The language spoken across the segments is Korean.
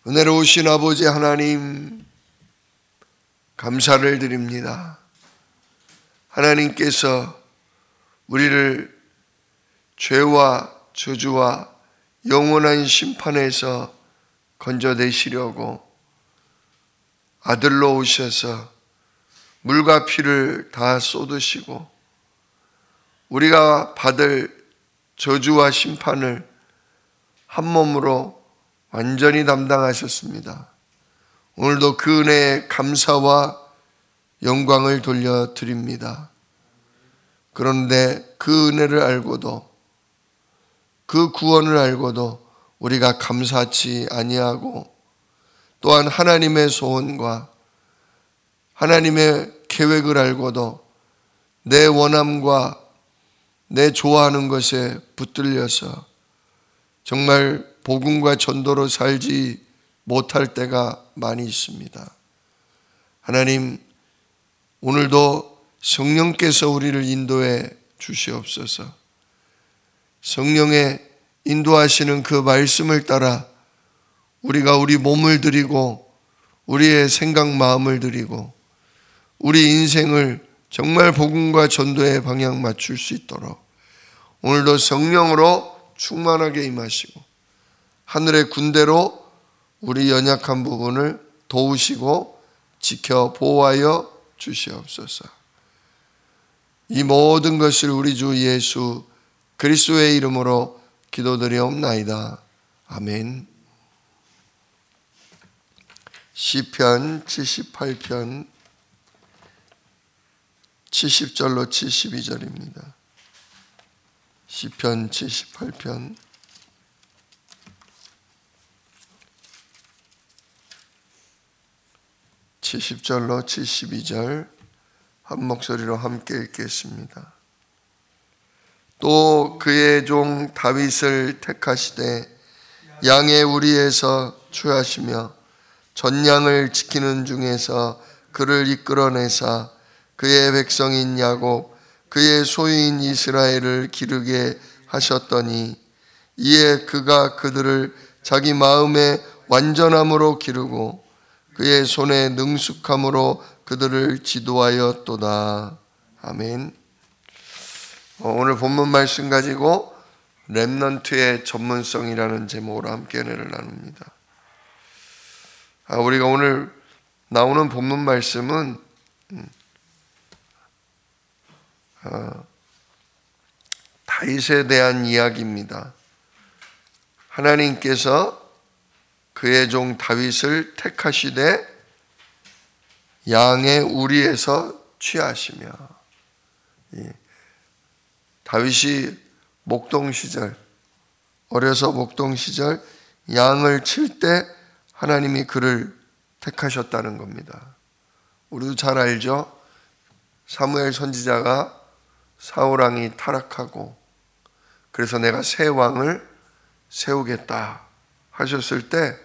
은혜로우신 아버지 하나님, 감사를 드립니다. 하나님께서 우리를 죄와 저주와 영원한 심판에서 건져내시려고 아들로 오셔서 물과 피를 다 쏟으시고 우리가 받을 저주와 심판을 한 몸으로 완전히 담당하셨습니다. 오늘도 그 은혜에 감사와 영광을 돌려드립니다. 그런데 그 은혜를 알고도, 그 구원을 알고도 우리가 감사치 아니하고, 또한 하나님의 소원과 하나님의 계획을 알고도 내 원함과 내 좋아하는 것에 붙들려서 정말 복음과 전도로 살지 못할 때가 많이 있습니다. 하나님, 오늘도 성령께서 우리를 인도해 주시옵소서. 성령의 인도하시는 그 말씀을 따라 우리가 우리 몸을 드리고 우리의 생각 마음을 드리고 우리 인생을 정말 복음과 전도의 방향 맞출 수 있도록 오늘도 성령으로 충만하게 임하시고 하늘의 군대로 우리 연약한 부분을 도우시고 지켜 보호하여 주시옵소서. 이 모든 것을 우리 주 예수 그리스도의 이름으로 기도드리옵나이다. 아멘. 시편 78편 70절로 72절입니다. 시편 78편 70절로 72절 한 목소리로 함께 읽겠습니다. 또 그의 종 다윗을 택하시되 양의 우리에서 취하시며 전양을 지키는 중에서 그를 이끌어내사 그의 백성인 야곱 그의 소유인 이스라엘을 기르게 하셨더니 이에 그가 그들을 자기 마음의 완전함으로 기르고 그의 손의 능숙함으로 그들을 지도하였도다. 아멘. 오늘 본문 말씀 가지고 렘넌트의 전문성이라는 제목으로 함께 은혜를 나눕니다. 우리가 오늘 나오는 본문 말씀은 다윗에 대한 이야기입니다. 하나님께서 그의 종 다윗을 택하시되 양의 우리에서 취하시며, 다윗이 목동 시절, 어려서 목동 시절 양을 칠 때 하나님이 그를 택하셨다는 겁니다. 우리도 잘 알죠? 사무엘 선지자가 사울 왕이 타락하고 그래서 내가 새 왕을 세우겠다 하셨을 때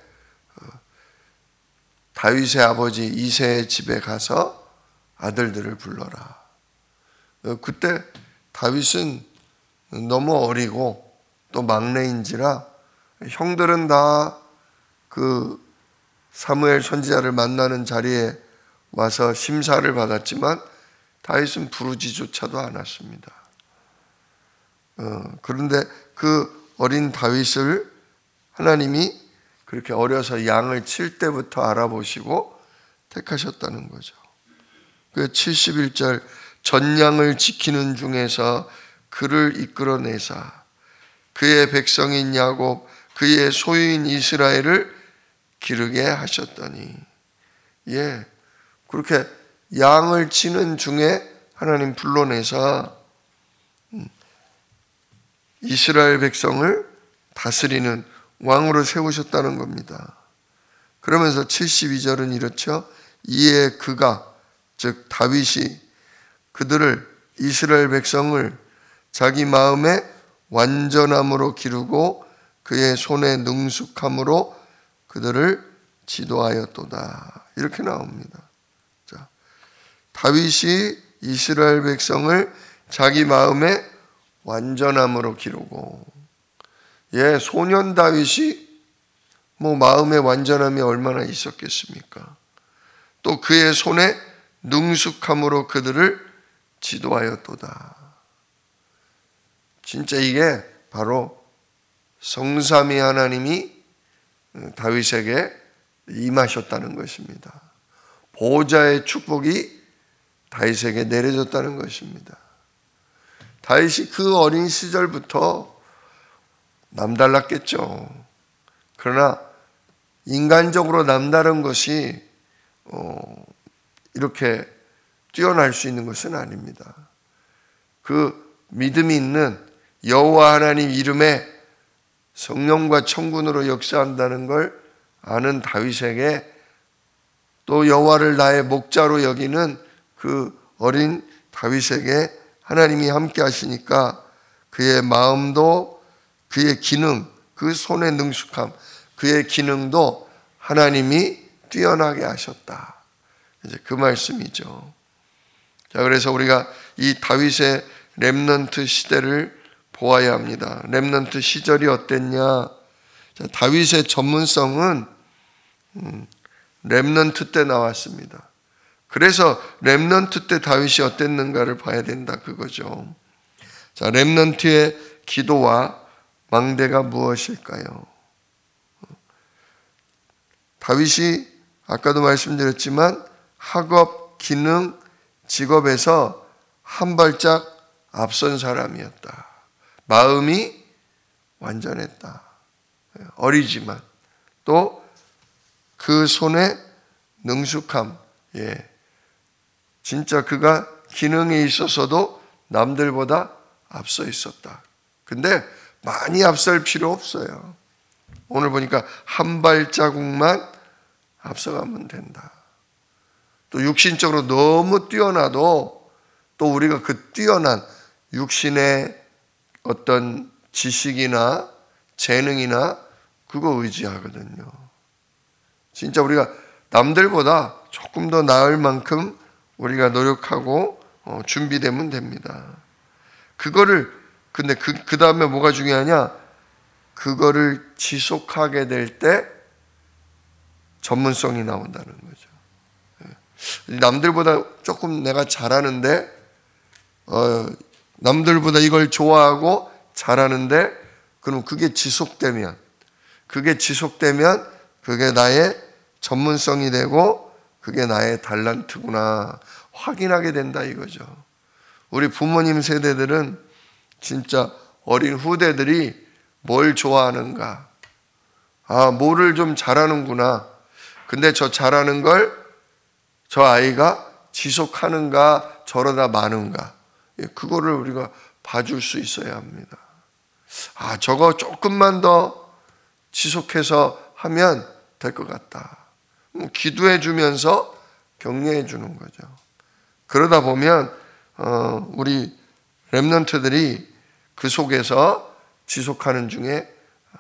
다윗의 아버지 이새의 집에 가서 아들들을 불러라. 그때 다윗은 너무 어리고 또 막내인지라 형들은 다 그 사무엘 선지자를 만나는 자리에 와서 심사를 받았지만 다윗은 부르지조차도 않았습니다. 그런데 그 어린 다윗을 하나님이 그렇게 어려서 양을 칠 때부터 알아보시고 택하셨다는 거죠. 그 71절 전양을 지키는 중에서 그를 이끌어내사 그의 백성인 야곱 그의 소유인 이스라엘을 기르게 하셨더니, 그렇게 양을 치는 중에 하나님 불러내서 이스라엘 백성을 다스리는 왕으로 세우셨다는 겁니다. 그러면서 72절은 이렇죠. 이에 그가, 즉 다윗이 그들을, 이스라엘 백성을 자기 마음의 완전함으로 기르고 그의 손의 능숙함으로 그들을 지도하였도다. 이렇게 나옵니다. 자, 다윗이 이스라엘 백성을 자기 마음의 완전함으로 기르고, 소년 다윗이 마음의 완전함이 얼마나 있었겠습니까? 또 그의 손에 능숙함으로 그들을 지도하였도다. 진짜 이게 바로 성삼위 하나님이 다윗에게 임하셨다는 것입니다. 보호자의 축복이 다윗에게 내려졌다는 것입니다. 다윗이 그 어린 시절부터 남달랐겠죠. 그러나 인간적으로 남다른 것이 이렇게 뛰어날 수 있는 것은 아닙니다. 그 믿음이 있는 여호와 하나님 이름에 성령과 천군으로 역사한다는 걸 아는 다윗에게 또 여호와를 나의 목자로 여기는 그 어린 다윗에게 하나님이 함께 하시니까 그의 마음도 그의 기능, 그 손의 능숙함, 그의 기능도 하나님이 뛰어나게 하셨다. 이제 그 말씀이죠. 자, 그래서 우리가 이 다윗의 렘넌트 시대를 보아야 합니다. 렘넌트 시절이 어땠냐? 자, 다윗의 전문성은 렘넌트 때 나왔습니다. 그래서 렘넌트 때 다윗이 어땠는가를 봐야 된다 그거죠. 자, 렘넌트의 기도와 망대가 무엇일까요? 다윗이 아까도 말씀드렸지만 학업, 기능, 직업에서 한 발짝 앞선 사람이었다. 마음이 완전했다. 어리지만 또 그 손에 능숙함, 진짜 그가 기능에 있어서도 남들보다 앞서 있었다. 근데 많이 앞설 필요 없어요. 오늘 보니까 한 발자국만 앞서가면 된다. 또 육신적으로 너무 뛰어나도 또 우리가 그 뛰어난 육신의 어떤 지식이나 재능이나 그거 의지하거든요. 진짜 우리가 남들보다 조금 더 나을 만큼 우리가 노력하고 준비되면 됩니다. 그거를 근데 그 다음에 뭐가 중요하냐? 그거를 지속하게 될 때 전문성이 나온다는 거죠. 남들보다 조금 내가 잘하는데 남들보다 이걸 좋아하고 잘하는데 그럼 그게 지속되면 그게 나의 전문성이 되고 그게 나의 달란트구나 확인하게 된다 이거죠. 우리 부모님 세대들은 진짜 어린 후대들이 뭘 좋아하는가, 뭐를 좀 잘하는구나. 근데 저 잘하는 걸 저 아이가 지속하는가 저러다 마는가, 그거를 우리가 봐줄 수 있어야 합니다. 저거 조금만 더 지속해서 하면 될 것 같다. 기도해 주면서 격려해 주는 거죠. 그러다 보면 우리 렘넌트들이 그 속에서 지속하는 중에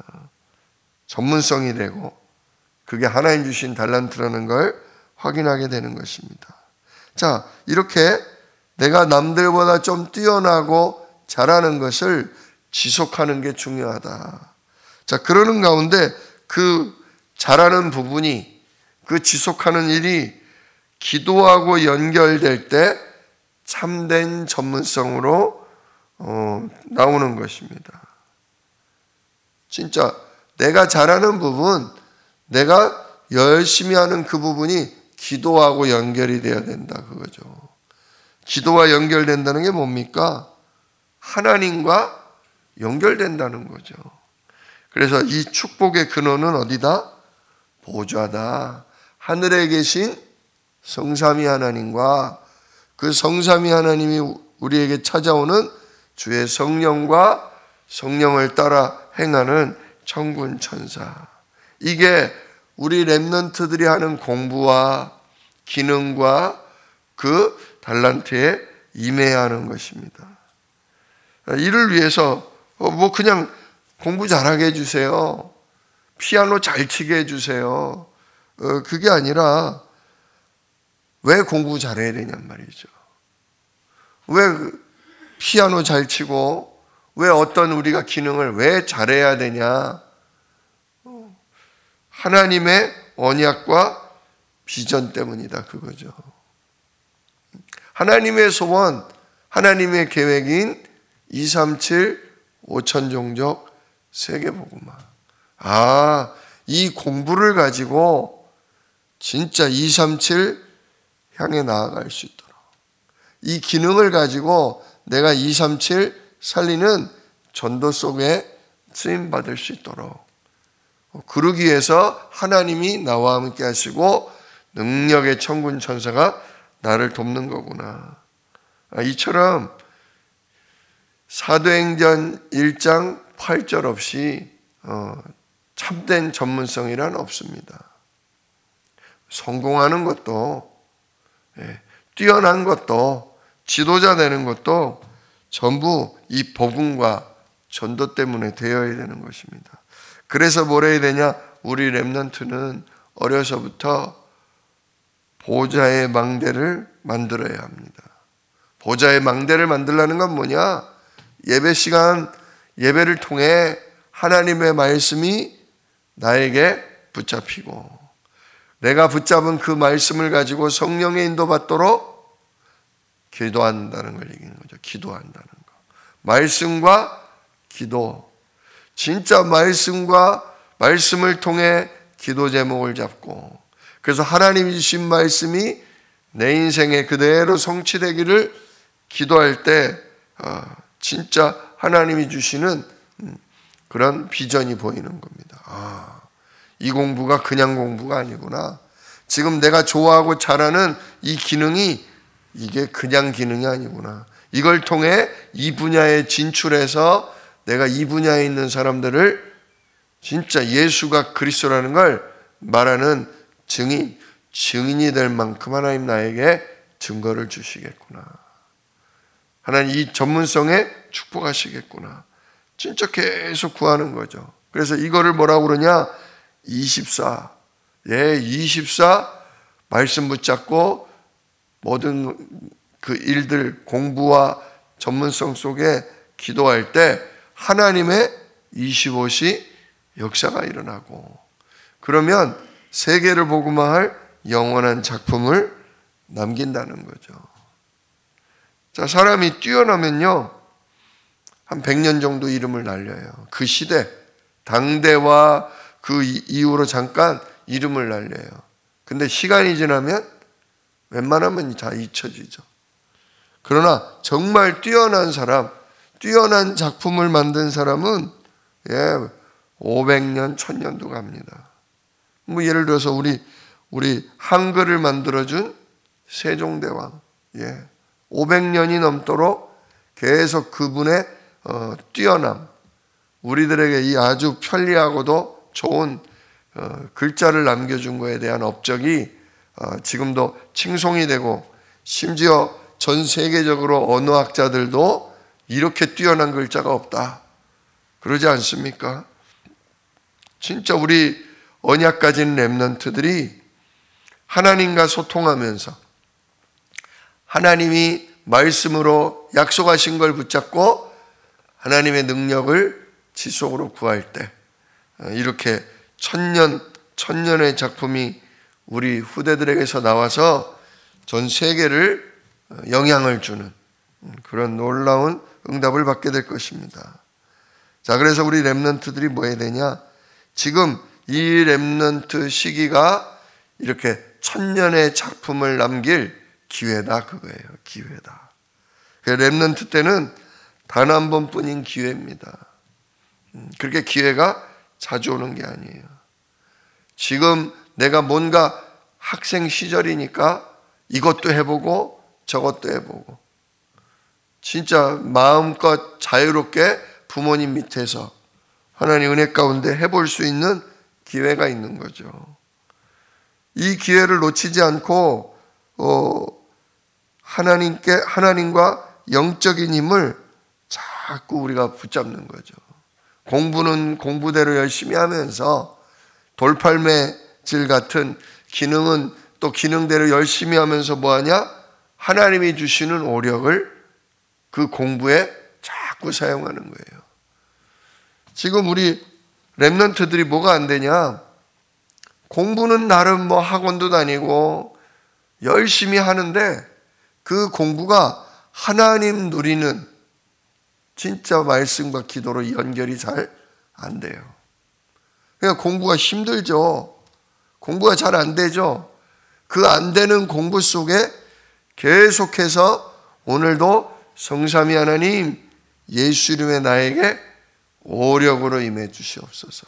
전문성이 되고 그게 하나님 주신 달란트라는 걸 확인하게 되는 것입니다. 자, 이렇게 내가 남들보다 좀 뛰어나고 잘하는 것을 지속하는 게 중요하다. 자, 그러는 가운데 그 잘하는 부분이, 그 지속하는 일이 기도하고 연결될 때 참된 전문성으로 나오는 것입니다. 진짜 내가 잘하는 부분, 내가 열심히 하는 그 부분이 기도하고 연결이 되어야 된다 그거죠. 기도와 연결된다는 게 뭡니까? 하나님과 연결된다는 거죠. 그래서 이 축복의 근원은 어디다? 보좌다. 하늘에 계신 성삼위 하나님과 그 성삼위 하나님이 우리에게 찾아오는 주의 성령과 성령을 따라 행하는 천군 천사. 이게 우리 렘넌트들이 하는 공부와 기능과 그 달란트에 임해야 하는 것입니다. 이를 위해서 그냥 공부 잘하게 해주세요. 피아노 잘 치게 해주세요. 그게 아니라 왜 공부 잘해야 되냔 말이죠. 왜 피아노 잘 치고 왜 어떤 우리가 기능을 왜 잘해야 되냐. 하나님의 언약과 비전 때문이다 그거죠. 하나님의 소원, 하나님의 계획인 237 5천종족 세계복음화. 이 공부를 가지고 진짜 237 향해 나아갈 수 있도록, 이 기능을 가지고 내가 237 살리는 전도 속에 쓰임받을 수 있도록, 그러기 위해서 하나님이 나와 함께 하시고 능력의 천군 천사가 나를 돕는 거구나. 이처럼 사도행전 1장 8절 없이 참된 전문성이란 없습니다. 성공하는 것도, 뛰어난 것도, 지도자 되는 것도 전부 이 복음과 전도 때문에 되어야 되는 것입니다. 그래서 뭘 해야 되냐? 우리 렘넌트는 어려서부터 보좌의 망대를 만들어야 합니다. 보좌의 망대를 만들라는 건 뭐냐? 예배 시간, 예배를 통해 하나님의 말씀이 나에게 붙잡히고, 내가 붙잡은 그 말씀을 가지고 성령의 인도받도록 기도한다는 걸 얘기하는 거죠. 기도한다는 거. 말씀과 기도. 진짜 말씀을 통해 기도 제목을 잡고, 그래서 하나님이 주신 말씀이 내 인생에 그대로 성취되기를 기도할 때 진짜 하나님이 주시는 그런 비전이 보이는 겁니다. 이 공부가 그냥 공부가 아니구나. 지금 내가 좋아하고 잘하는 이 기능이 이게 그냥 기능이 아니구나. 이걸 통해 이 분야에 진출해서 내가 이 분야에 있는 사람들을 진짜 예수가 그리스도라는 걸 말하는 증인이 될 만큼 하나님 나에게 증거를 주시겠구나. 하나님 이 전문성에 축복하시겠구나. 진짜 계속 구하는 거죠. 그래서 이거를 뭐라고 그러냐? 24. 24 말씀 붙잡고 모든 그 일들, 공부와 전문성 속에 기도할 때 하나님의 25시 역사가 일어나고, 그러면 세계를 복음화할 영원한 작품을 남긴다는 거죠. 자, 사람이 뛰어나면요, 한 100년 정도 이름을 날려요. 그 시대, 당대와 그 이후로 잠깐 이름을 날려요. 근데 시간이 지나면 웬만하면 다 잊혀지죠. 그러나 정말 뛰어난 사람, 뛰어난 작품을 만든 사람은 500년, 1000년도 갑니다. 뭐 예를 들어서 우리 한글을 만들어준 세종대왕, 500년이 넘도록 계속 그분의 뛰어남, 우리들에게 이 아주 편리하고도 좋은 글자를 남겨준 것에 대한 업적이 지금도 칭송이 되고, 심지어 전 세계적으로 언어학자들도 이렇게 뛰어난 글자가 없다 그러지 않습니까? 진짜 우리 언약 가진 렘넌트들이 하나님과 소통하면서 하나님이 말씀으로 약속하신 걸 붙잡고 하나님의 능력을 지속으로 구할 때 이렇게 천년의 작품이 우리 후대들에게서 나와서 전 세계를 영향을 주는 그런 놀라운 응답을 받게 될 것입니다. 자, 그래서 우리 렘넌트들이 뭐 해야 되냐? 지금 이 렘넌트 시기가 이렇게 천년의 작품을 남길 기회다 그거예요. 기회다. 렘넌트 때는 단 한 번뿐인 기회입니다. 그렇게 기회가 자주 오는 게 아니에요. 지금 내가 뭔가 학생 시절이니까 이것도 해보고 저것도 해보고 진짜 마음껏 자유롭게 부모님 밑에서 하나님 은혜 가운데 해볼 수 있는 기회가 있는 거죠. 이 기회를 놓치지 않고 하나님과 영적인 힘을 자꾸 우리가 붙잡는 거죠. 공부는 공부대로 열심히 하면서 돌팔매질 같은 기능은 또 기능대로 열심히 하면서 뭐하냐? 하나님이 주시는 오력을 그 공부에 자꾸 사용하는 거예요. 지금 우리 렘넌트들이 뭐가 안 되냐? 공부는 나름 뭐 학원도 다니고 열심히 하는데 그 공부가 하나님 누리는 진짜 말씀과 기도로 연결이 잘 안 돼요. 그러니까 공부가 힘들죠. 공부가 잘 안 되죠. 그 안 되는 공부 속에 계속해서 오늘도 성삼위 하나님 예수 이름의 나에게 오력으로 임해 주시옵소서.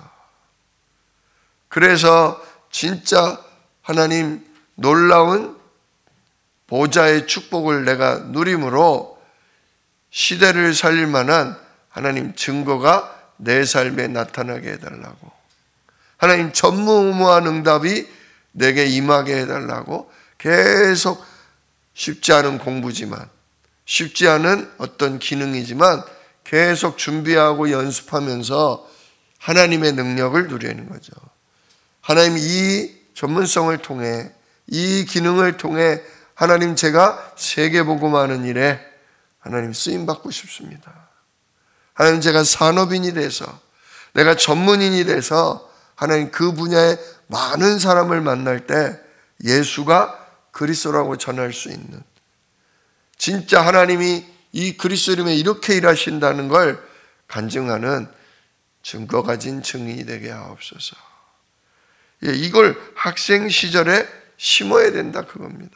그래서 진짜 하나님 놀라운 보좌의 축복을 내가 누림으로 시대를 살릴 만한 하나님 증거가 내 삶에 나타나게 해달라고, 하나님 전무후무한 응답이 내게 임하게 해달라고 계속 쉽지 않은 공부지만, 쉽지 않은 어떤 기능이지만 계속 준비하고 연습하면서 하나님의 능력을 누리는 거죠. 하나님 이 전문성을 통해, 이 기능을 통해 하나님 제가 세계복음하는 일에 하나님 쓰임받고 싶습니다. 하나님 제가 산업인이 돼서, 내가 전문인이 돼서 하나님 그 분야에 많은 사람을 만날 때 예수가 그리스도라고 전할 수 있는, 진짜 하나님이 이 그리스도 이름에 이렇게 일하신다는 걸 간증하는 증거 가진 증인이 되게 하옵소서. 이걸 학생 시절에 심어야 된다 그겁니다.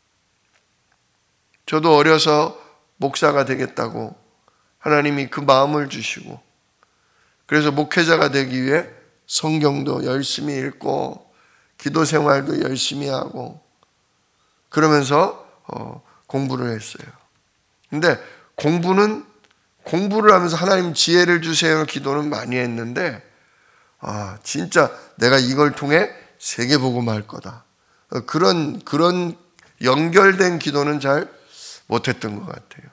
저도 어려서 목사가 되겠다고 하나님이 그 마음을 주시고, 그래서 목회자가 되기 위해 성경도 열심히 읽고 기도 생활도 열심히 하고 그러면서 공부를 했어요. 근데 공부를 하면서 하나님 지혜를 주세요 기도는 많이 했는데, 진짜 내가 이걸 통해 세계복음할 거다, 그런 연결된 기도는 잘 못했던 것 같아요.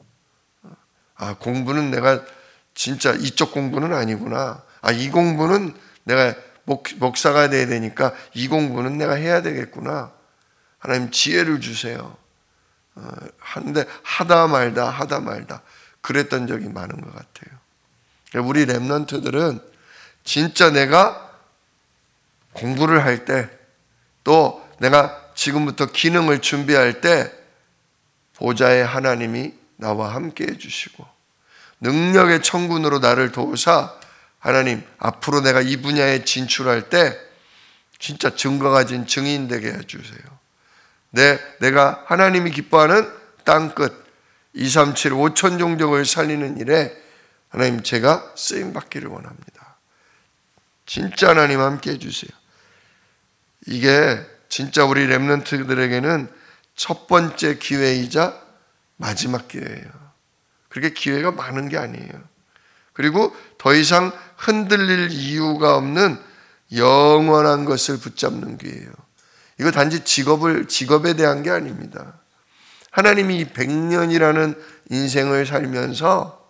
공부는 내가 진짜 이쪽 공부는 아니구나. 이 공부는 내가 목사가 돼야 되니까 이 공부는 내가 해야 되겠구나. 하나님 지혜를 주세요. 하는데 하다 말다 그랬던 적이 많은 것 같아요. 우리 렘넌트들은 진짜 내가 공부를 할 때, 또 내가 지금부터 기능을 준비할 때 보좌의 하나님이 나와 함께 해주시고 능력의 천군으로 나를 도우사 하나님 앞으로 내가 이 분야에 진출할 때 진짜 증거 가진 증인 되게 해주세요. 내가 하나님이 기뻐하는 땅끝 237 5천 종족을 살리는 일에 하나님 제가 쓰임받기를 원합니다. 진짜 하나님 함께 해주세요. 이게 진짜 우리 렘넌트들에게는 첫 번째 기회이자 마지막 기회예요. 그렇게 기회가 많은 게 아니에요. 그리고 더 이상 흔들릴 이유가 없는 영원한 것을 붙잡는 기회예요. 이거 단지 직업에 대한 게 아닙니다. 하나님이 100년이라는 인생을 살면서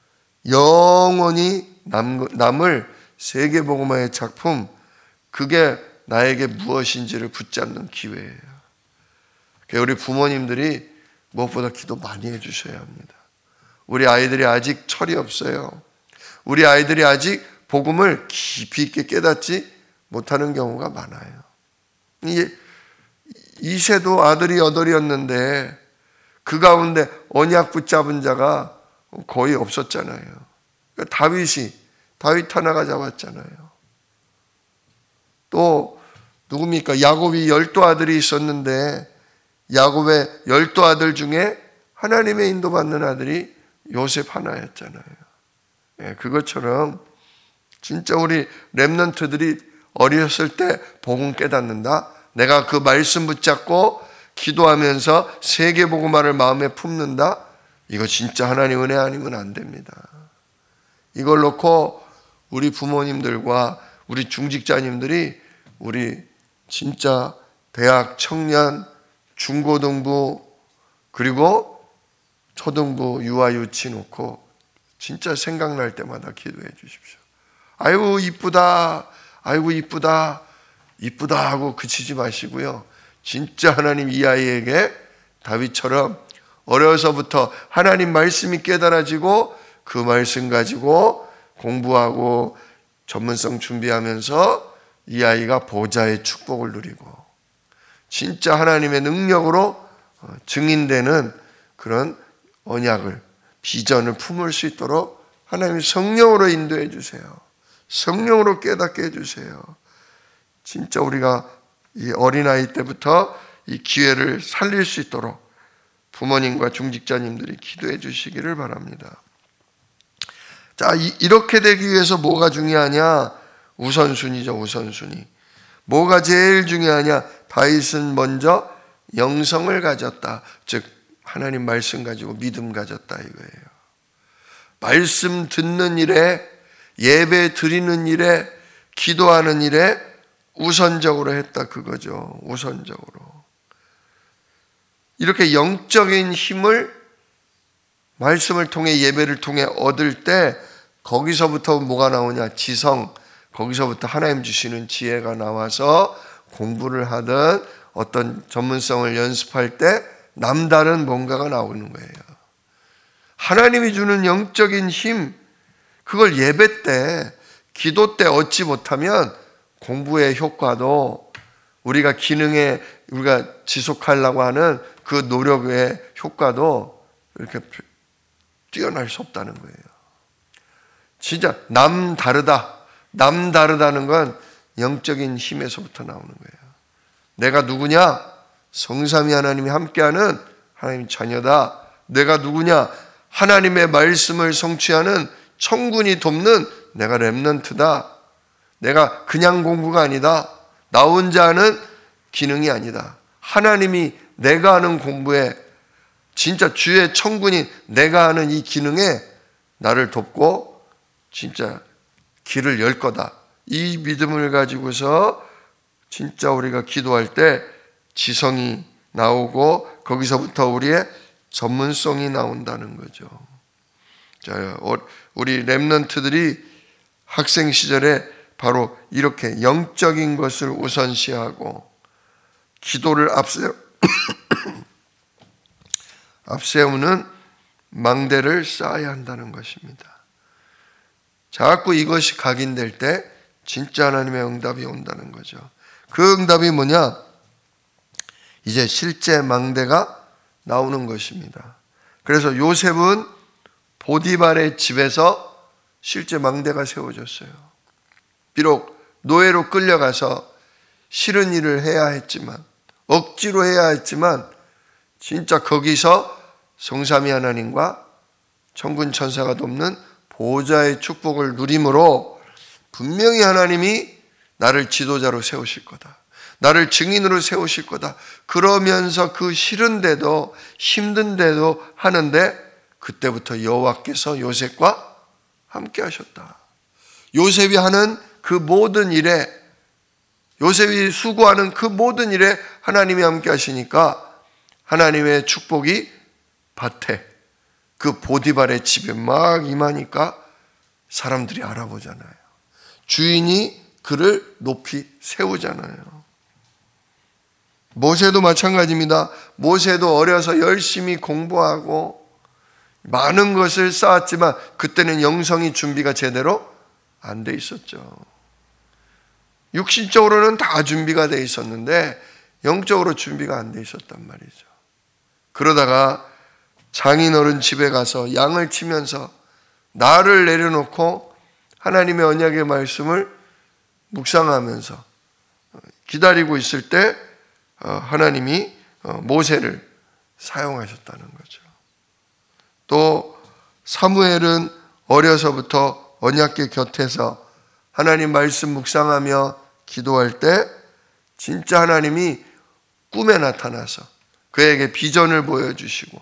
영원히 남을 세계복음화의 작품, 그게 나에게 무엇인지를 붙잡는 기회예요. 우리 부모님들이 무엇보다 기도 많이 해주셔야 합니다. 우리 아이들이 아직 철이 없어요. 우리 아이들이 아직 복음을 깊이 있게 깨닫지 못하는 경우가 많아요. 이세도 아들이 8이었는데 그 가운데 언약 붙잡은 자가 거의 없었잖아요. 그러니까 다윗 하나가 잡았잖아요. 또 누굽니까? 야곱이 12아들이 있었는데 야곱의 12아들 중에 하나님의 인도받는 아들이 요셉 하나였잖아요. 그것처럼 진짜 우리 렘넌트들이 어렸을 때 복음 깨닫는다, 내가 그 말씀 붙잡고 기도하면서 세계복음화를 마음에 품는다, 이거 진짜 하나님 은혜 아니면 안 됩니다. 이걸 놓고 우리 부모님들과 우리 중직자님들이 우리 진짜 대학, 청년, 중고등부 그리고 초등부, 유아, 유치 놓고 진짜 생각날 때마다 기도해 주십시오. 아이고 이쁘다, 아이고 이쁘다, 이쁘다 하고 그치지 마시고요. 진짜 하나님 이 아이에게 다윗처럼 어려서부터 하나님 말씀이 깨달아지고 그 말씀 가지고 공부하고 전문성 준비하면서 이 아이가 보좌의 축복을 누리고 진짜 하나님의 능력으로 증인되는 그런 언약을, 비전을 품을 수 있도록 하나님이 성령으로 인도해 주세요. 성령으로 깨닫게 해주세요. 진짜 우리가 이 어린아이 때부터 이 기회를 살릴 수 있도록 부모님과 중직자님들이 기도해 주시기를 바랍니다. 자, 이렇게 되기 위해서 뭐가 중요하냐? 우선순위죠, 우선순위. 뭐가 제일 중요하냐? 다윗은 먼저 영성을 가졌다. 즉 하나님 말씀 가지고 믿음 가졌다 이거예요. 말씀 듣는 일에, 예배 드리는 일에, 기도하는 일에 우선적으로 했다 그거죠. 우선적으로. 이렇게 영적인 힘을 말씀을 통해, 예배를 통해 얻을 때 거기서부터 뭐가 나오냐? 지성, 거기서부터 하나님 주시는 지혜가 나와서 공부를 하든 어떤 전문성을 연습할 때 남다른 뭔가가 나오는 거예요. 하나님이 주는 영적인 힘, 그걸 예배 때, 기도 때 얻지 못하면 공부의 효과도, 우리가 기능에 우리가 지속하려고 하는 그 노력의 효과도 이렇게 뛰어날 수 없다는 거예요. 진짜 남다르다는 건 영적인 힘에서부터 나오는 거예요. 내가 누구냐? 성삼위 하나님이 함께하는 하나님 자녀다. 내가 누구냐? 하나님의 말씀을 성취하는 천군이 돕는 내가 렘넌트다. 내가 그냥 공부가 아니다. 나 혼자 하는 기능이 아니다. 하나님이 내가 하는 공부에, 진짜 주의 천군이 내가 하는 이 기능에 나를 돕고 진짜 길을 열 거다. 이 믿음을 가지고서 진짜 우리가 기도할 때 지성이 나오고 거기서부터 우리의 전문성이 나온다는 거죠. 자, 우리 렘넌트들이 학생 시절에 바로 이렇게 영적인 것을 우선시하고 기도를 앞세우는 망대를 쌓아야 한다는 것입니다. 자꾸 이것이 각인될 때 진짜 하나님의 응답이 온다는 거죠. 그 응답이 뭐냐? 이제 실제 망대가 나오는 것입니다. 그래서 요셉은 보디발의 집에서 실제 망대가 세워졌어요. 비록 노예로 끌려가서 싫은 일을 해야 했지만, 억지로 해야 했지만 진짜 거기서 성삼위 하나님과 천군 천사가 돕는 보좌의 축복을 누림으로 분명히 하나님이 나를 지도자로 세우실 거다. 나를 증인으로 세우실 거다. 그러면서 그 싫은데도 힘든데도 하는데 그때부터 여호와께서 요셉과 함께 하셨다. 요셉이 하는 그 모든 일에, 요셉이 수고하는 그 모든 일에 하나님이 함께 하시니까 하나님의 축복이 밭에, 그 보디발의 집에 막 임하니까 사람들이 알아보잖아요. 주인이 그를 높이 세우잖아요. 모세도 마찬가지입니다. 모세도 어려서 열심히 공부하고 많은 것을 쌓았지만 그때는 영성이 준비가 제대로 안 돼 있었죠. 육신적으로는 다 준비가 돼 있었는데 영적으로 준비가 안 돼 있었단 말이죠. 그러다가 장인어른 집에 가서 양을 치면서 나를 내려놓고 하나님의 언약의 말씀을 묵상하면서 기다리고 있을 때 하나님이 모세를 사용하셨다는 거죠. 또 사무엘은 어려서부터 언약궤 곁에서 하나님 말씀 묵상하며 기도할 때 진짜 하나님이 꿈에 나타나서 그에게 비전을 보여주시고,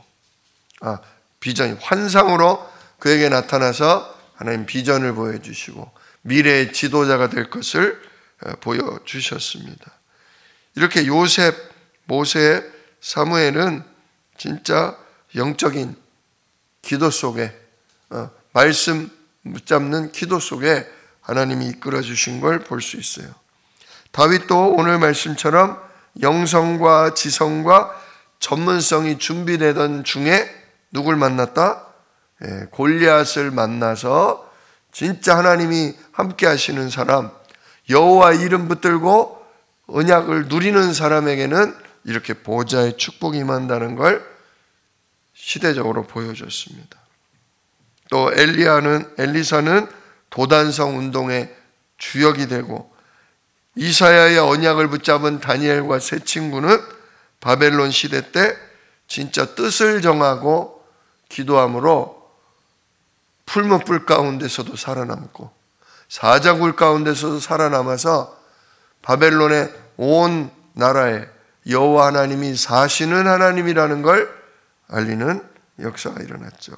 환상으로 그에게 나타나서 하나님 비전을 보여주시고 미래의 지도자가 될 것을 보여주셨습니다. 이렇게 요셉, 모세, 사무엘은 진짜 영적인 기도 속에, 말씀 붙잡는 기도 속에 하나님이 이끌어 주신 걸 볼 수 있어요. 다윗도 오늘 말씀처럼 영성과 지성과 전문성이 준비되던 중에 누굴 만났다? 골리앗을 만나서 진짜 하나님이 함께 하시는 사람, 여호와 이름 붙들고 언약을 누리는 사람에게는 이렇게 보좌의 축복이 임한다는 걸 시대적으로 보여줬습니다. 또 엘리사는 도단성 운동의 주역이 되고, 이사야의 언약을 붙잡은 다니엘과 세 친구는 바벨론 시대 때 진짜 뜻을 정하고 기도함으로 풀무불 가운데서도 살아남고 사자굴 가운데서도 살아남아서 바벨론의 온 나라에 여호와 하나님이 사시는 하나님이라는 걸 알리는 역사가 일어났죠.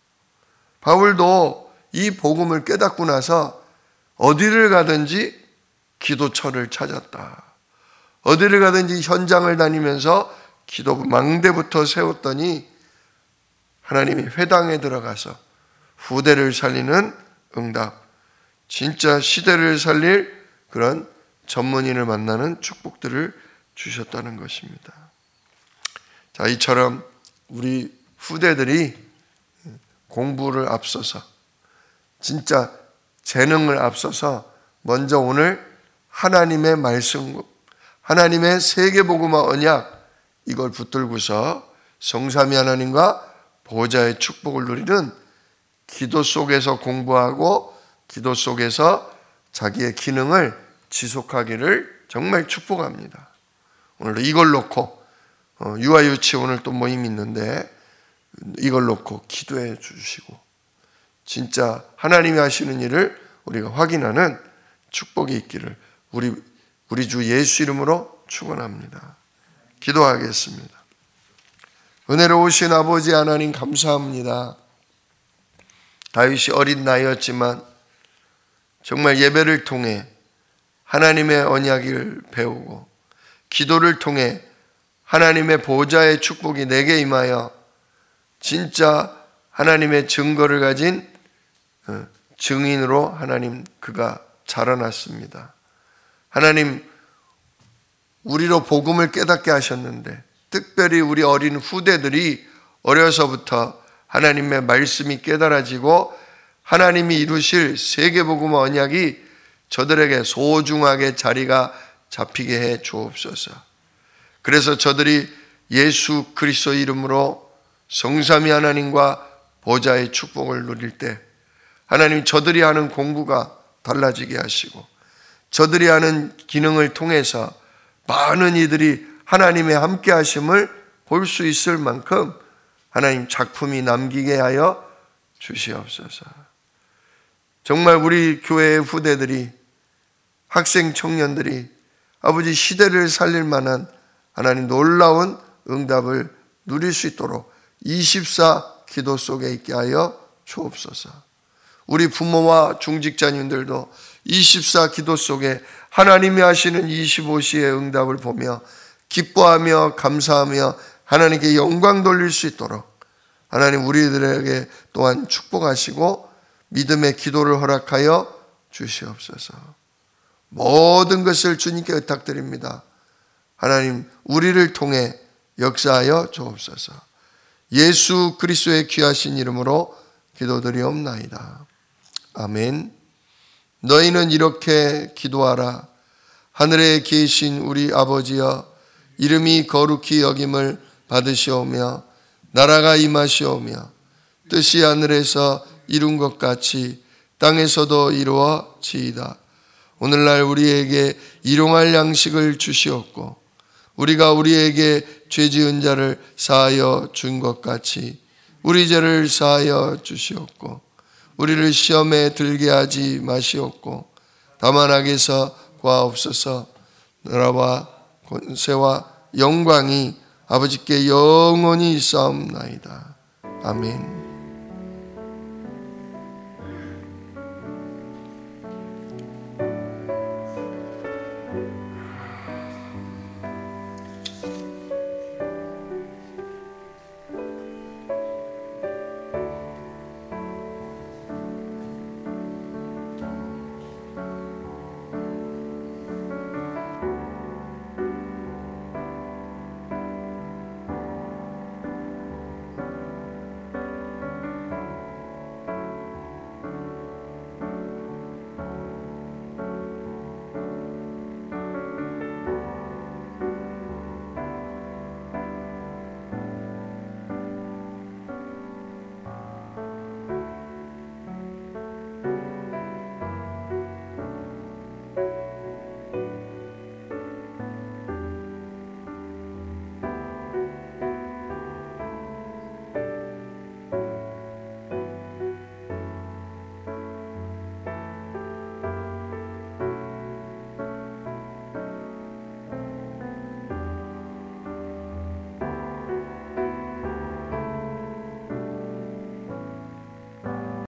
바울도 이 복음을 깨닫고 나서 어디를 가든지 기도처를 찾았다. 어디를 가든지 현장을 다니면서 기도 망대부터 세웠더니 하나님이 회당에 들어가서 후대를 살리는 응답, 진짜 시대를 살릴 그런 전문인을 만나는 축복들을 주셨다는 것입니다. 자, 이처럼 우리 후대들이 공부를 앞서서 진짜 재능을 앞서서 먼저 오늘 하나님의 말씀, 하나님의 세계복음화 언약 이걸 붙들고서 성삼위 하나님과 보좌의 축복을 누리는 기도 속에서 공부하고 기도 속에서 자기의 기능을 지속하기를 정말 축복합니다. 오늘도 이걸 놓고 유아유치 오늘 또 모임이 있는데 이걸 놓고 기도해 주시고 진짜 하나님이 하시는 일을 우리가 확인하는 축복이 있기를 우리 주 예수 이름으로 축원합니다. 기도하겠습니다. 은혜로우신 아버지 하나님 감사합니다. 다윗이 어린 나이였지만 정말 예배를 통해 하나님의 언약을 배우고 기도를 통해 하나님의 보좌의 축복이 내게 임하여 진짜 하나님의 증거를 가진 증인으로 하나님 그가 자라났습니다. 하나님 우리로 복음을 깨닫게 하셨는데 특별히 우리 어린 후대들이 어려서부터 하나님의 말씀이 깨달아지고 하나님이 이루실 세계복음 언약이 저들에게 소중하게 자리가 잡히게 해 주옵소서. 그래서 저들이 예수 그리스도 이름으로 성삼위 하나님과 보좌의 축복을 누릴 때 하나님 저들이 하는 공부가 달라지게 하시고 저들이 하는 기능을 통해서 많은 이들이 하나님의 함께 하심을 볼 수 있을 만큼 하나님 작품이 남기게 하여 주시옵소서. 정말 우리 교회의 후대들이 학생 청년들이 아버지 시대를 살릴 만한 하나님 놀라운 응답을 누릴 수 있도록 24 기도 속에 있게 하여 주옵소서. 우리 부모와 중직자님들도 24 기도 속에 하나님이 하시는 25시의 응답을 보며 기뻐하며 감사하며 하나님께 영광 돌릴 수 있도록 하나님 우리들에게 또한 축복하시고 믿음의 기도를 허락하여 주시옵소서. 모든 것을 주님께 의탁드립니다. 하나님 우리를 통해 역사하여 주옵소서. 예수 그리스도의 귀하신 이름으로 기도드리옵나이다. 아멘. 너희는 이렇게 기도하라. 하늘에 계신 우리 아버지여, 이름이 거룩히 여김을 받으시오며 나라가 임하시오며 뜻이 하늘에서 이룬 것 같이 땅에서도 이루어지이다. 오늘날 우리에게 일용할 양식을 주시옵고 우리가 우리에게 죄 지은 자를 사하여 준 것 같이 우리 죄를 사하여 주시옵고 우리를 시험에 들게 하지 마시옵고 다만 악에서 구하옵소서. 나라와 권세와 영광이 아버지께 영원히 있사옵나이다. 아멘.